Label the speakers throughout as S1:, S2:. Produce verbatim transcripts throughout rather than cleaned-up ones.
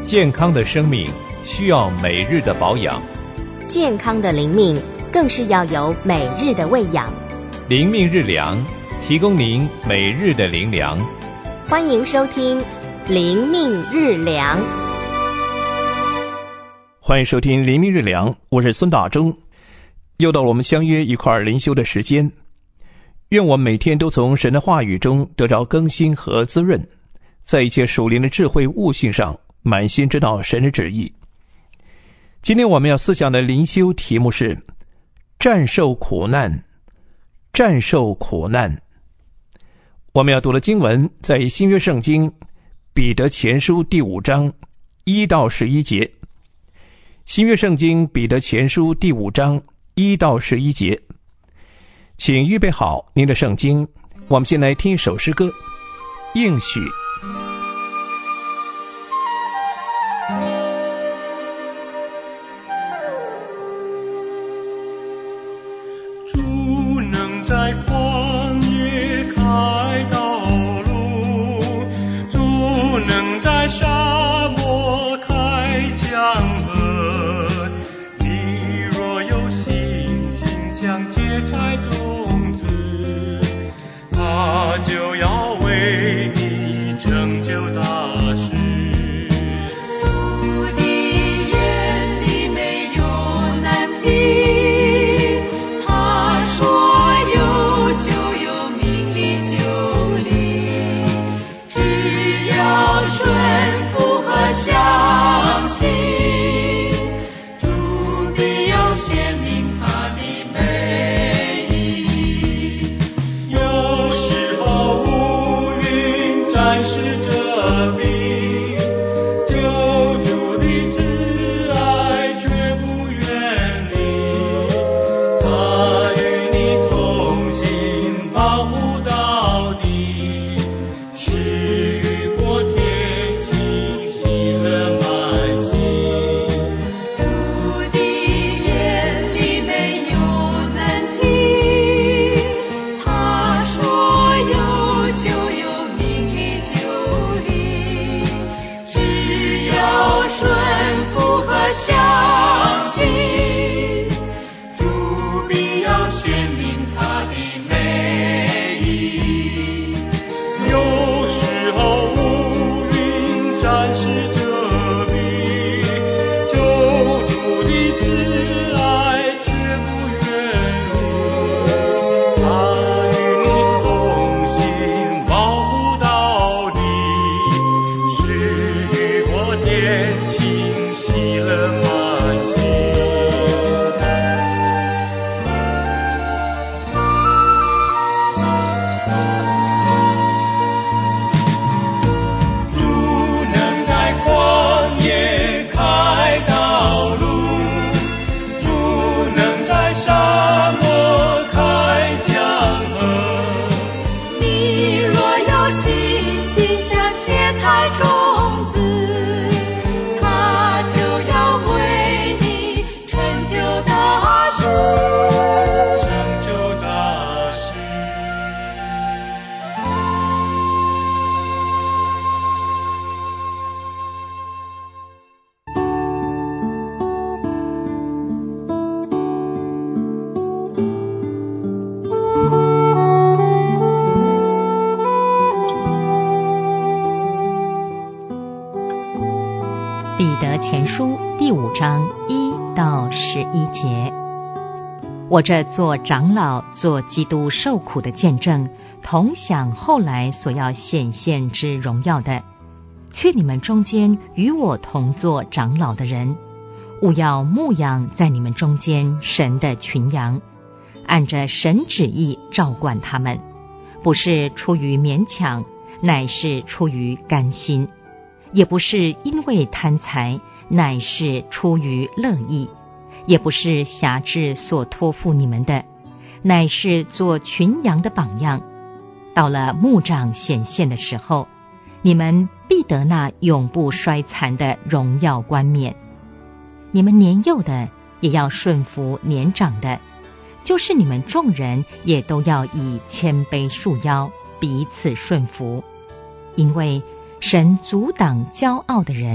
S1: 健康的生命需要每日的保养，
S2: 健康的灵命更是要有每日的喂养。
S1: 灵命日粮，提供您每日的灵粮。
S2: 欢迎收听灵命日粮。
S3: 欢迎收听灵命日粮，我是孙大中。又到了我们相约一块灵修的时间，愿我们每天都从神的话语中得着更新和滋润，在一切属灵的智慧悟性上满心知道神的旨意。今天我们要思想的灵修题目是战胜苦难，战胜苦难。我们要读的经文在新约圣经彼得前书第五章一到十一节。新约圣经彼得前书第五章一到十一节。请预备好您的圣经，我们先来听一首诗歌，应许。
S4: 主能在旷野开道路，主能在沙漠开江河。你若有信心像芥菜种子，他就要为你成就大事。
S5: 主的眼里没有难题，他说有就有，命里就灵，只要顺服和相信，主必要显明他的美意。
S4: 有时候乌云暂时遮蔽，救主的慈爱却不远离，他与你同行，保护到底，是雨过天晴，喜乐满心。
S5: 主的眼里没有难题，他说有就有，命里就灵，只要顺服和相信，主必要显明他的美意。
S4: 有时候乌云暂时遮蔽，救主的慈爱却不远离，他与你同行，保护到底，是雨过天晴，喜乐满心。主能在旷野开道路，主能在沙漠开江河。
S5: 你若有信心像芥菜种子，他就要为你成就大事。
S4: 成就大事。
S6: 彼得前书第五章一到十一节。我这做长老、做基督受苦的见证，同享后来所要显现之荣耀的，劝你们中间与我同作长老的人，务要牧养在你们中间神的群羊，按着神旨意照管他们，不是出于勉强，乃是出于甘心，也不是因为贪财，乃是出于乐意，也不是辖制所托付你们的，乃是做群羊的榜样。到了牧长显现的时候，你们必得那永不衰残的荣耀冠冕。你们年幼的也要顺服年长的，就是你们众人也都要以谦卑束腰，彼此顺服。因为神阻挡骄傲的人，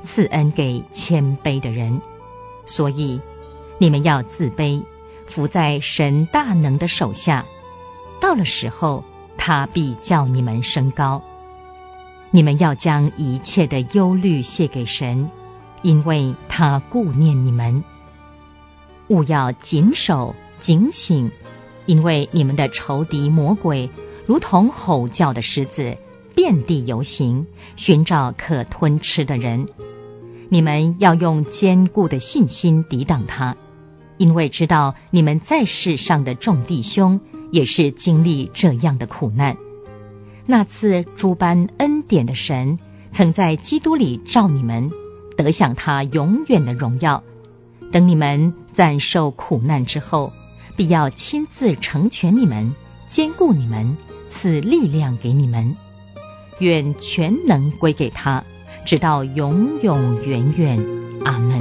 S6: 赐恩给谦卑的人。所以你们要自卑，伏在神大能的手下，到了时候，他必叫你们升高。你们要将一切的忧虑卸给神，因为他顾念你们。务要谨守警醒，因为你们的仇敌魔鬼如同吼叫的狮子，遍地游行，寻找可吞吃的人。你们要用坚固的信心抵挡他，因为知道你们在世上的众弟兄也是经历这样的苦难。那次诸般恩典的神，曾在基督里召你们，得享他永远的荣耀。等你们暂受苦难之后，必要亲自成全你们，坚固你们，赐力量给你们。愿全能归给他，直到永永远远。阿们。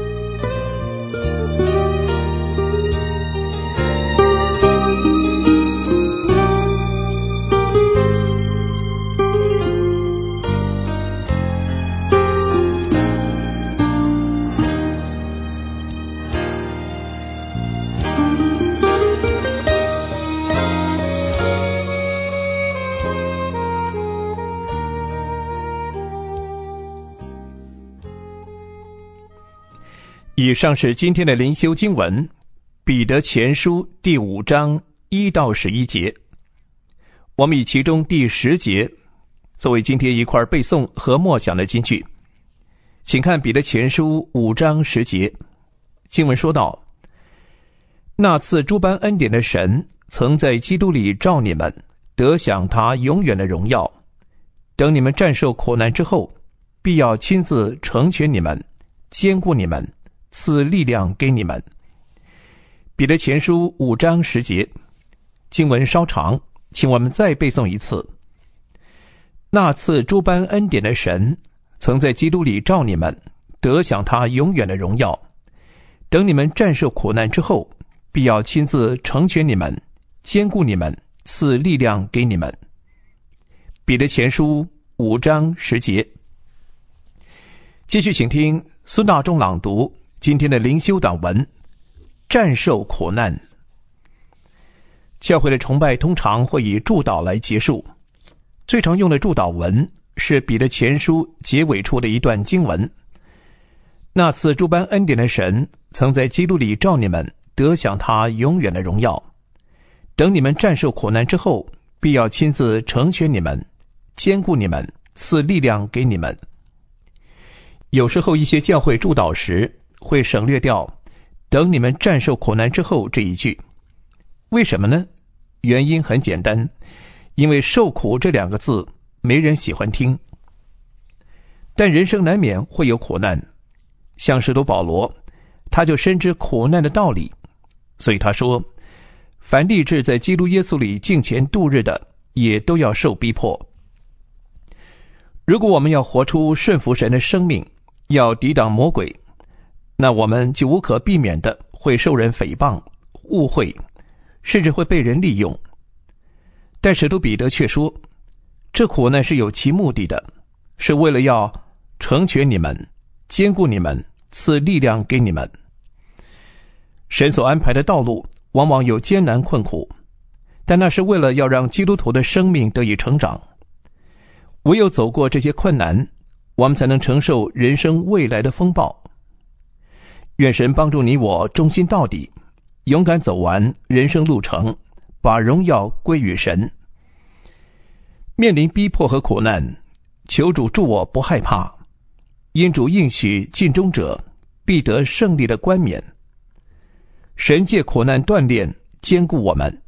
S3: 以上是今天的灵修经文，彼得前书第五章一到十一节。我们以其中第十节作为今天一块背诵和默想的金句。请看彼得前书五章十节，经文说道：那赐诸般恩典的神，曾在基督里召你们，得享他永远的荣耀。等你们战胜苦难之后，必要亲自成全你们，坚固你们，赐力量给你们。彼得前书五章十节，经文稍长，请我们再背诵一次。那赐诸般恩典的神，曾在基督里召你们，得享他永远的荣耀。等你们战胜苦难之后，必要亲自成全你们，坚固你们，赐力量给你们。彼得前书五章十节。继续请听孙大中朗读今天的灵修短文，战胜苦难。教会的崇拜通常会以祝祷来结束，最常用的祝祷文是彼得前书结尾处的一段经文：那赐诸般恩典的神，曾在基督里召你们，得享他永远的荣耀。等你们战胜苦难之后，必要亲自成全你们，坚固你们，赐力量给你们。有时候一些教会祝祷时会省略掉等你们战胜苦难之后这一句。为什么呢？原因很简单，因为受苦这两个字没人喜欢听。但人生难免会有苦难，像使徒保罗，他就深知苦难的道理，所以他说，凡立志在基督耶稣里敬虔度日的，也都要受逼迫。如果我们要活出顺服神的生命，要抵挡魔鬼，那我们就无可避免的会受人诽谤、误会，甚至会被人利用。但使徒彼得却说，这苦难是有其目的的，是为了要成全你们，坚固你们，赐力量给你们。神所安排的道路往往有艰难困苦，但那是为了要让基督徒的生命得以成长。唯有走过这些困难，我们才能承受人生未来的风暴。愿神帮助你我忠心到底，勇敢走完人生路程，把荣耀归于神。面临逼迫和苦难，求主助我不害怕，因主应许尽忠者必得胜利的冠冕。神借苦难锻炼坚固我们。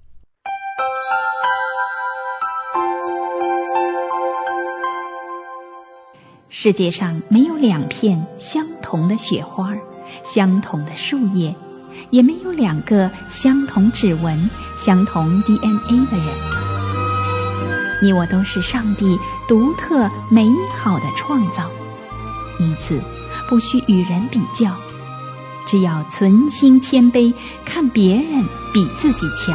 S7: 世界上没有两片相同的雪花，相同的树叶，也没有两个相同指纹、相同 D N A 的人。你我都是上帝独特美好的创造，因此不需与人比较，只要存心谦卑，看别人比自己强。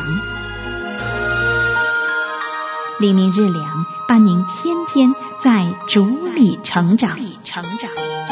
S7: 灵命日粮，伴您天天在主里成长。 成长。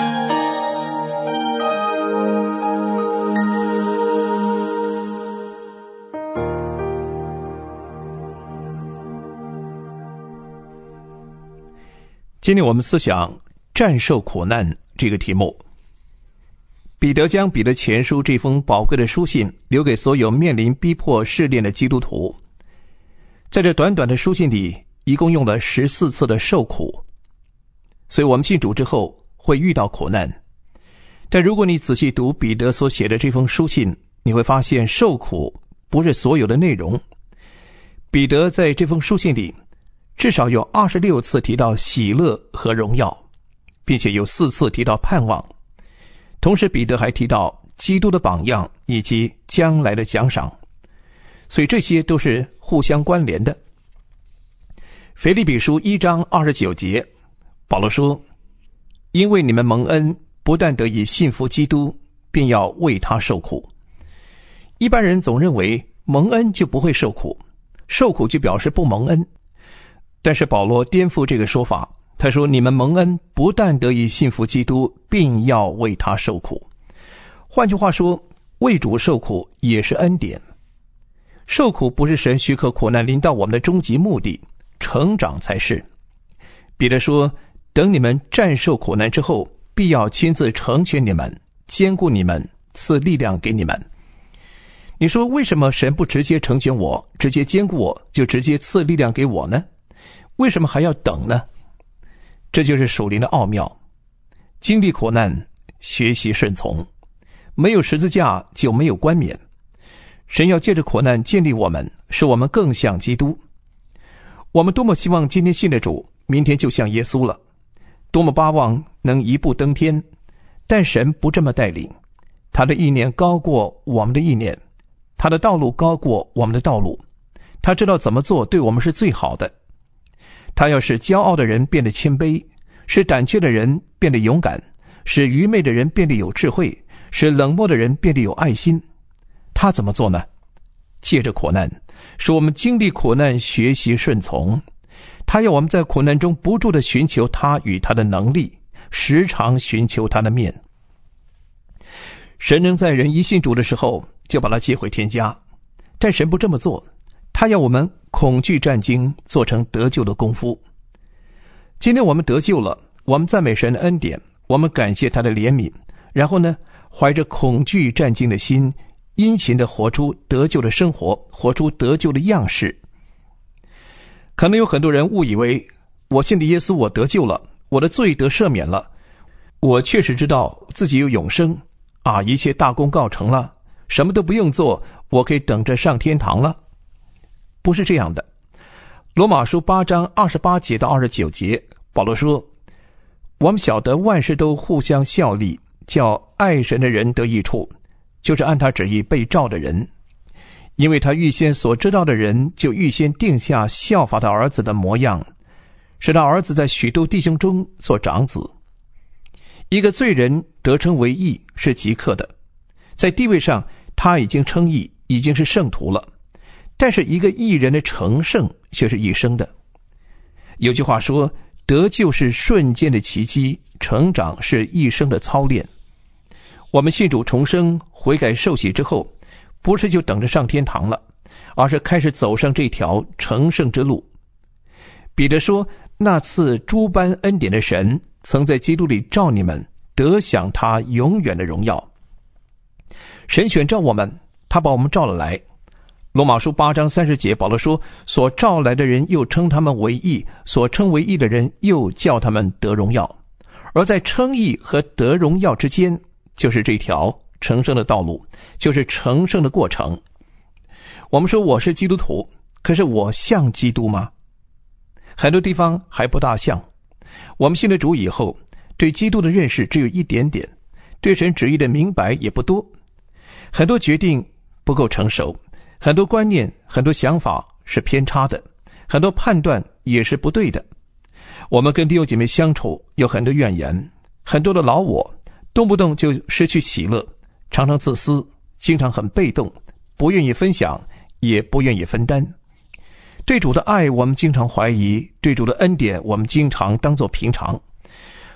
S3: 今天我们思想战胜苦难这个题目。彼得将彼得前书这封宝贵的书信留给所有面临逼迫试炼的基督徒。在这短短的书信里，一共用了十四次的受苦。所以我们信主之后会遇到苦难。但如果你仔细读彼得所写的这封书信，你会发现受苦不是所有的内容。彼得在这封书信里至少有二十六次提到喜乐和荣耀，并且有四次提到盼望。同时彼得还提到基督的榜样以及将来的奖赏，所以这些都是互相关联的。腓立比书一章二十九节，保罗说：因为你们蒙恩，不但得以信服基督，并要为他受苦。一般人总认为蒙恩就不会受苦，受苦就表示不蒙恩。但是保罗颠覆这个说法，他说你们蒙恩不但得以信服基督，并要为他受苦。换句话说，为主受苦也是恩典。受苦不是神许可苦难临到我们的终极目的，成长才是。彼得说，等你们战胜苦难之后，必要亲自成全你们，坚固你们，赐力量给你们。你说为什么神不直接成全我，直接坚固我，就直接赐力量给我呢？为什么还要等呢？这就是属灵的奥妙。经历苦难，学习顺从，没有十字架就没有冠冕。神要借着苦难建立我们，使我们更像基督。我们多么希望今天信的主，明天就像耶稣了，多么巴望能一步登天。但神不这么带领，他的意念高过我们的意念，他的道路高过我们的道路，他知道怎么做对我们是最好的。他要使骄傲的人变得谦卑，使胆怯的人变得勇敢，使愚昧的人变得有智慧，使冷漠的人变得有爱心。他怎么做呢？借着苦难，使我们经历苦难，学习顺从。他要我们在苦难中不住地寻求他与他的能力，时常寻求他的面。神能在人一信主的时候就把他接回天家，但神不这么做，他要我们恐惧战惊，做成得救的功夫。今天我们得救了，我们赞美神的恩典，我们感谢他的怜悯，然后呢，怀着恐惧战惊的心，殷勤地活出得救的生活，活出得救的样式。可能有很多人误以为，我信的耶稣，我得救了，我的罪得赦免了，我确实知道自己有永生啊，一切大功告成了，什么都不用做，我可以等着上天堂了。不是这样的。罗马书八章二十八节到二十九节，保罗说：我们晓得万事都互相效力，叫爱神的人得益处，就是按他旨意被召的人。因为他预先所知道的人，就预先定下效法他儿子的模样，使他儿子在许多弟兄中做长子。一个罪人得称为义是即刻的，在地位上他已经称义，已经是圣徒了。但是一个义人的成圣却是一生的。有句话说，得救是瞬间的奇迹，成长是一生的操练。我们信主重生，悔改受洗之后，不是就等着上天堂了，而是开始走上这条成圣之路。彼得说，那赐诸般恩典的神，曾在基督里召你们，得享他永远的荣耀。神选召我们，他把我们召了来。罗马书八章三十节，保罗说，所召来的人又称他们为义，所称为义的人又叫他们得荣耀。而在称义和得荣耀之间，就是这条成圣的道路，就是成圣的过程。我们说我是基督徒，可是我像基督吗？很多地方还不大像。我们信了主以后，对基督的认识只有一点点，对神旨意的明白也不多，很多决定不够成熟，很多观念，很多想法是偏差的，很多判断也是不对的。我们跟弟兄姐妹相处有很多怨言，很多的老我，动不动就失去喜乐，常常自私，经常很被动，不愿意分享，也不愿意分担。对主的爱我们经常怀疑，对主的恩典我们经常当作平常。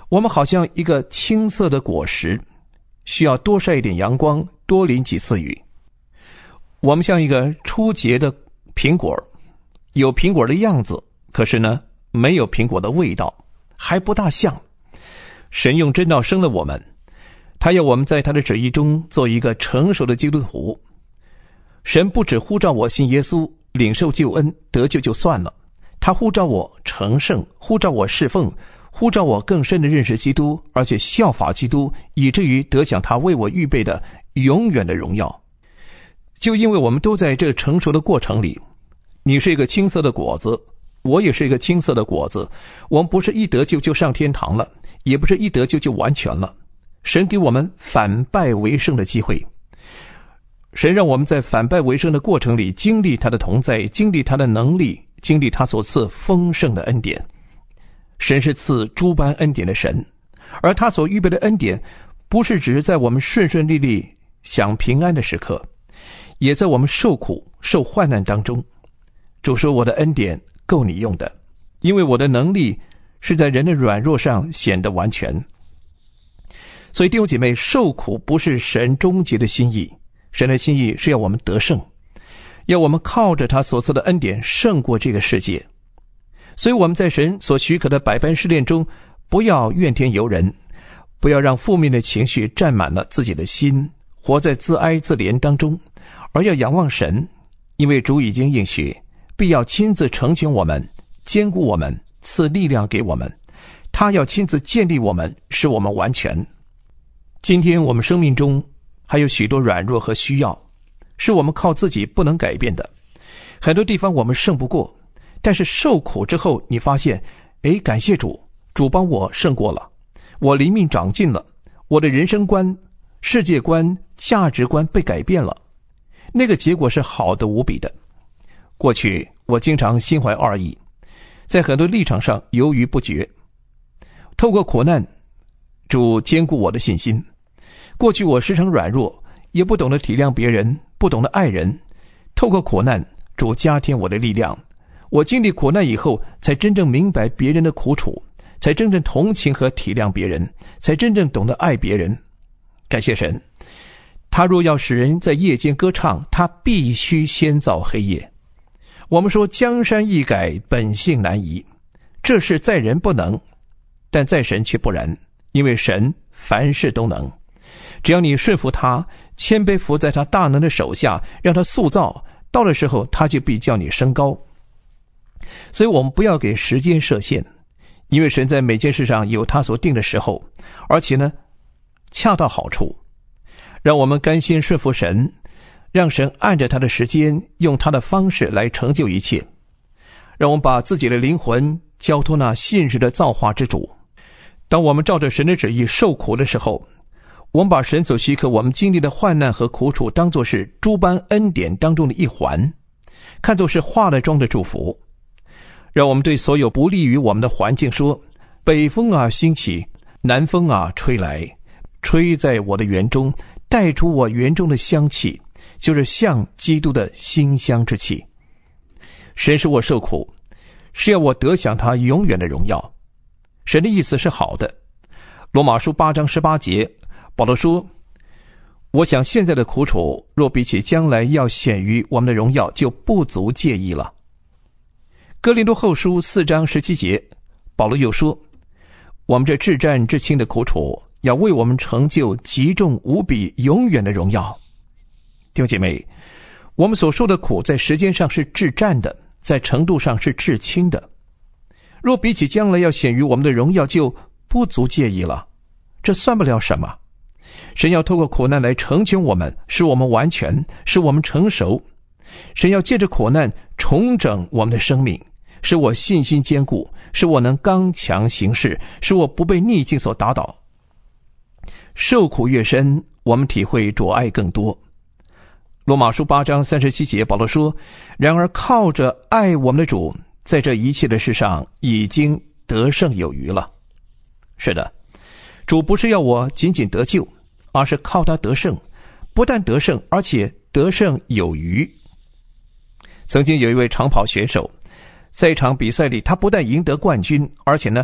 S3: 我们好像一个青色的果实，需要多晒一点阳光，多淋几次雨。我们像一个初结的苹果，有苹果的样子，可是呢，没有苹果的味道，还不大像。神用真道生了我们，他要我们在他的旨意中做一个成熟的基督徒。神不只呼召我信耶稣，领受救恩，得救就算了，他呼召我成圣，呼召我侍奉，呼召我更深的认识基督，而且效法基督，以至于得享他为我预备的永远的荣耀。就因为我们都在这成熟的过程里，你是一个青涩的果子，我也是一个青涩的果子，我们不是一得救就上天堂了，也不是一得救就完全了。神给我们反败为胜的机会，神让我们在反败为胜的过程里经历他的同在，经历他的能力，经历他所赐丰盛的恩典。神是赐诸般恩典的神，而他所预备的恩典不是只是在我们顺顺利利享平安的时刻，也在我们受苦受患难当中。主说，我的恩典够你用的，因为我的能力是在人的软弱上显得完全。所以弟兄姐妹，受苦不是神终极的心意，神的心意是要我们得胜，要我们靠着他所赐的恩典胜过这个世界。所以我们在神所许可的百般试炼中，不要怨天尤人，不要让负面的情绪占满了自己的心，活在自哀自怜当中，而要仰望神，因为主已经应许，必要亲自成全我们，坚固我们，赐力量给我们，他要亲自建立我们，使我们完全。今天我们生命中还有许多软弱和需要，是我们靠自己不能改变的，很多地方我们胜不过，但是受苦之后，你发现，诶，感谢主，主帮我胜过了，我灵命长进了，我的人生观、世界观、价值观被改变了，那个结果是好的无比的。过去我经常心怀二意，在很多立场上犹豫不决，透过苦难，主坚固我的信心。过去我时常软弱，也不懂得体谅别人，不懂得爱人，透过苦难，主加添我的力量。我经历苦难以后，才真正明白别人的苦楚，才真正同情和体谅别人，才真正懂得爱别人。感谢神，他若要使人在夜间歌唱，他必须先造黑夜。我们说江山易改，本性难移，这事在人不能，但在神却不然，因为神凡事都能。只要你顺服他，谦卑服在他大能的手下，让他塑造，到了时候他就必叫你升高。所以我们不要给时间设限，因为神在每件事上有他所定的时候，而且呢恰到好处。让我们甘心顺服神，让神按着他的时间，用他的方式来成就一切。让我们把自己的灵魂交托那信实的造化之主。当我们照着神的旨意受苦的时候，我们把神所许可我们经历的患难和苦楚当作是诸般恩典当中的一环，看作是化了妆的祝福。让我们对所有不利于我们的环境说，北风啊兴起，南风啊吹来，吹在我的园中，带出我园中的香气，就是像基督的馨香之气。神使我受苦，是要我得享他永远的荣耀。神的意思是好的。罗马书八章十八节，保罗说，我想现在的苦楚若比起将来要显于我们的荣耀，就不足介意了。哥林多后书四章十七节，保罗又说，我们这至战至轻的苦楚，要为我们成就极重无比永远的荣耀。弟兄姐妹，我们所受的苦在时间上是至战的，在程度上是至轻的，若比起将来要显于我们的荣耀，就不足介意了。这算不了什么。神要透过苦难来成全我们，使我们完全，使我们成熟。神要借着苦难重整我们的生命，使我信心坚固，使我能刚强行事，使我不被逆境所打倒。受苦越深，我们体会主爱更多。罗马书八章三十七节，保罗说，然而靠着爱我们的主，在这一切的事上已经得胜有余了。是的，主不是要我仅仅得救，而是靠他得胜，不但得胜，而且得胜有余。曾经有一位长跑选手，在一场比赛里，他不但赢得冠军，而且呢，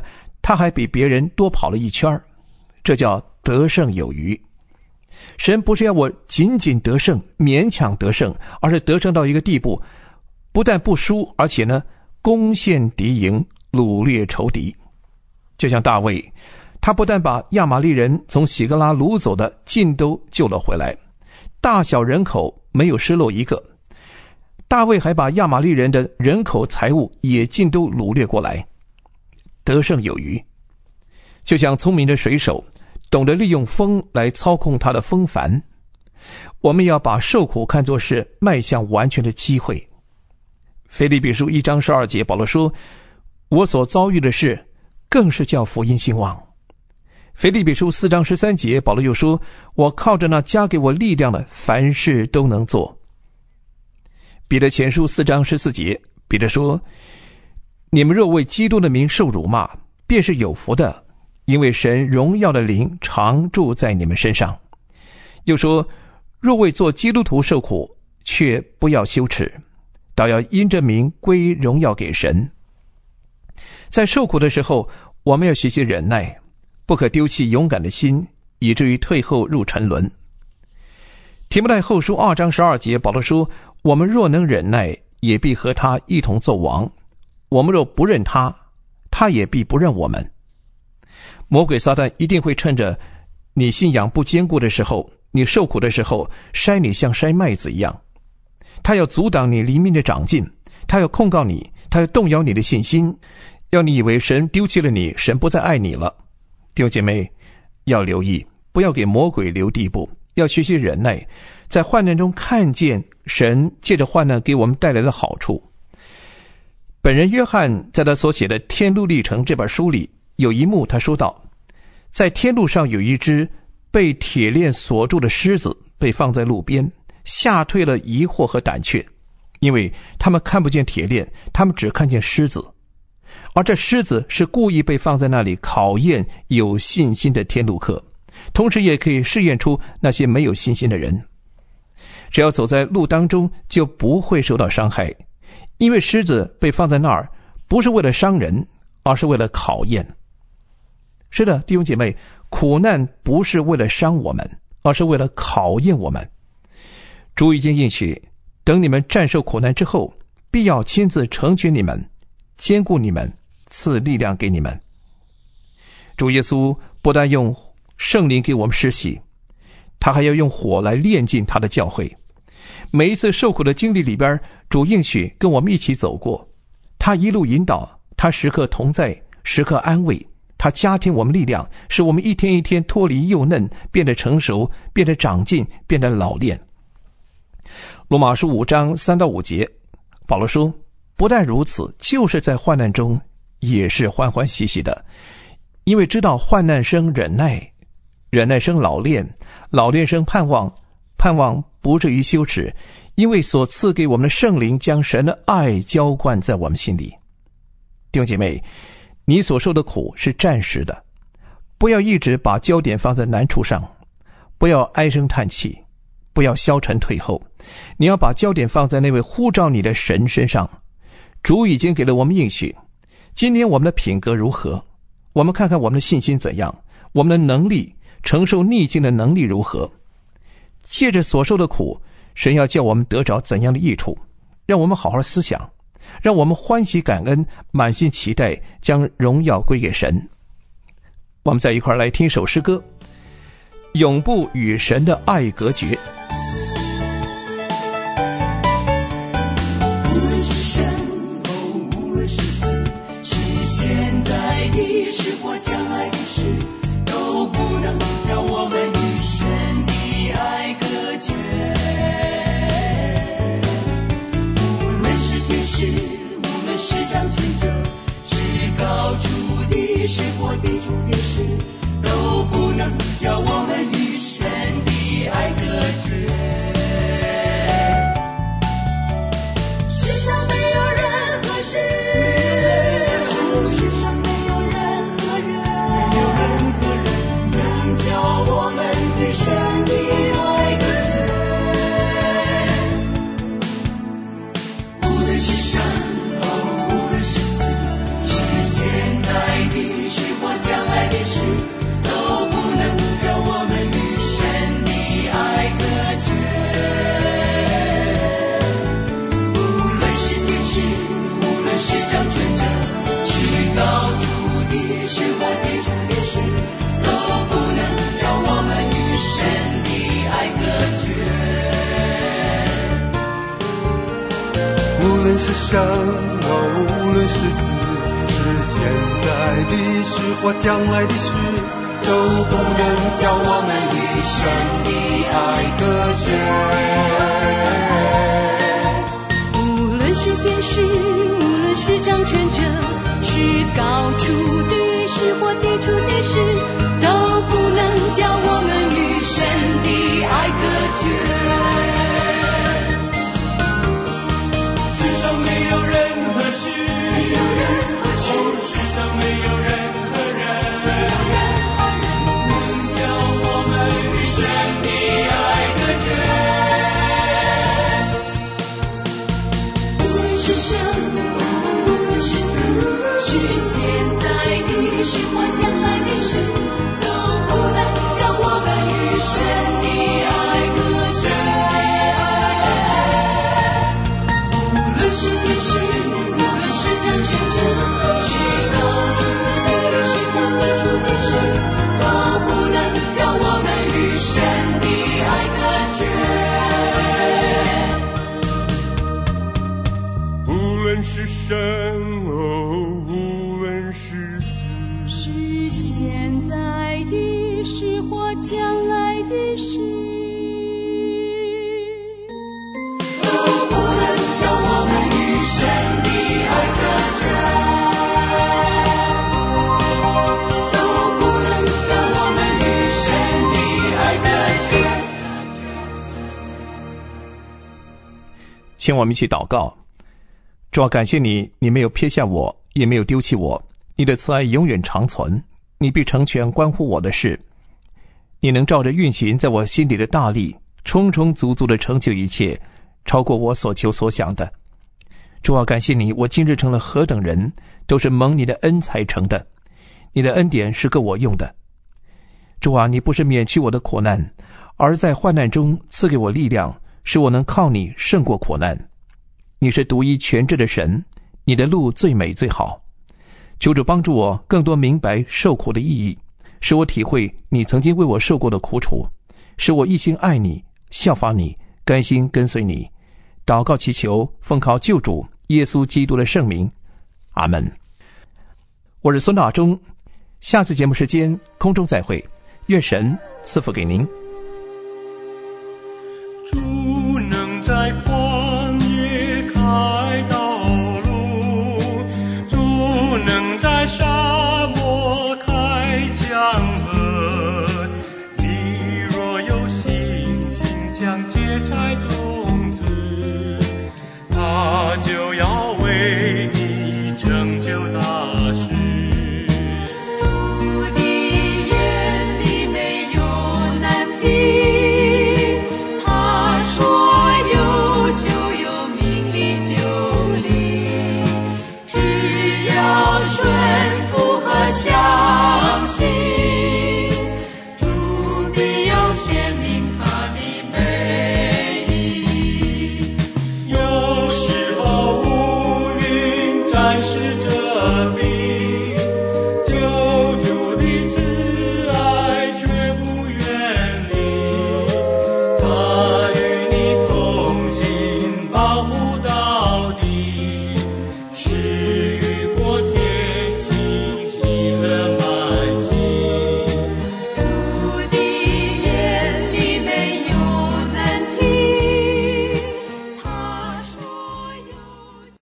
S3: 他还比别人多跑了一圈，这叫得胜有余。神不是要我仅仅得胜，勉强得胜，而是得胜到一个地步，不但不输，而且呢，攻陷敌营，掳掠仇敌。就像大卫，他不但把亚玛力人从喜格拉掳走的尽都救了回来，大小人口没有失落一个。大卫还把亚玛力人的人口财物也尽都掳掠过来，得胜有余。就像聪明的水手懂得利用风来操控他的风帆，我们要把受苦看作是迈向完全的机会。腓立比书一章十二节，保罗说，我所遭遇的事更是叫福音兴旺。腓立比书四章十三节，保罗又说，我靠着那加给我力量的，凡事都能做。彼得前书四章十四节，彼得说，你们若为基督的名受辱骂，便是有福的，因为神荣耀的灵常住在你们身上。又说，若为做基督徒受苦，却不要羞耻，倒要因着名归荣耀给神。在受苦的时候，我们要学习忍耐，不可丢弃勇敢的心，以至于退后入沉沦。提摩太后书二章十二节，保罗说，我们若能忍耐，也必和他一同作王；我们若不认他，他也必不认我们。魔鬼撒旦一定会趁着你信仰不坚固的时候，你受苦的时候，筛你像筛麦子一样。他要阻挡你灵命的长进，他要控告你，他要动摇你的信心，要你以为神丢弃了你，神不再爱你了。弟兄姐妹，要留意，不要给魔鬼留地步，要学习忍耐，在患难中看见神借着患难给我们带来的好处。本人约翰在他所写的《天路历程》这本书里，有一幕他说道，在天路上有一只被铁链锁住的狮子被放在路边，吓退了疑惑和胆怯，因为他们看不见铁链，他们只看见狮子。而这狮子是故意被放在那里考验有信心的天路客，同时也可以试验出那些没有信心的人。只要走在路当中，就不会受到伤害，因为狮子被放在那儿不是为了伤人，而是为了考验。是的，弟兄姐妹，苦难不是为了伤我们，而是为了考验我们。主已经应许，等你们战胜苦难之后，必要亲自成全你们，坚固你们，赐力量给你们。主耶稣不但用圣灵给我们施洗，他还要用火来炼净他的教会。每一次受苦的经历里边，主应许跟我们一起走过，他一路引导，他时刻同在，时刻安慰，他加添我们力量，使我们一天一天脱离幼嫩，变得成熟，变得长进，变得老练。罗马书五章三到五节，保罗说，不但如此，就是在患难中也是欢欢喜喜的，因为知道患难生忍耐，忍耐生老练，老练生盼望，盼望不至于羞耻，因为所赐给我们的圣灵将神的爱浇灌在我们心里。弟兄姐妹，你所受的苦是暂时的，不要一直把焦点放在难处上，不要唉声叹气，不要消沉退后，你要把焦点放在那位呼召你的神身上。主已经给了我们应许，今天我们的品格如何？我们看看我们的信心怎样，我们的能力，承受逆境的能力如何？借着所受的苦，神要叫我们得着怎样的益处？让我们好好思想，让我们欢喜感恩，满心期待，将荣耀归给神。我们再一块来听一首诗歌，永不与神的爱隔绝。
S4: 是或将来的事，都不能叫我们与神的爱隔绝。无论是天使，无论是掌权者，是高处的事或低处的事，都不能叫我们与神的爱隔绝。世上的
S8: 生，哦，无论是死，是现在的事或将来的事，都不能将我们与神的爱隔绝。
S5: 无论是天使，无论是掌权者，是高处的事或低处的事，都不能将我们与神的爱隔绝。
S4: 世上没有任何事，没有任何事，哦，世上没有任何人，能将我们与神的爱隔绝。
S5: 无论是生，无论是死，是现在的事或将来的事，都不能将我们与神的爱隔绝。无论是天使，无论是掌权者，是高处的事或低处的事，都不能将我们与神的爱隔绝。
S4: 无论是生，哦，无论是死，
S5: 是现在的事或将来的事，都不能将我们与神的爱隔绝，都不能将我们与神的爱隔绝。
S3: 请我们一起祷告。主啊，感谢你，你没有撇下我，也没有丢弃我，你的慈爱永远长存，你必成全关乎我的事。你能照着运行在我心里的大力，充充足足的成就一切，超过我所求所想的。主啊，感谢你，我今日成了何等人，都是蒙你的恩才成的，你的恩典是够我用的。主啊，你不是免去我的苦难，而在患难中赐给我力量，使我能靠你胜过苦难。你是独一全知的神，你的路最美最好。求主帮助我更多明白受苦的意义，使我体会你曾经为我受过的苦楚，使我一心爱你，效法你，甘心跟随你。祷告祈求，奉靠救主耶稣基督的圣名，阿们。我是孙大中，下次节目时间空中再会，愿神赐福给您。
S4: 主能在旷野开道路，主能在沙漠开江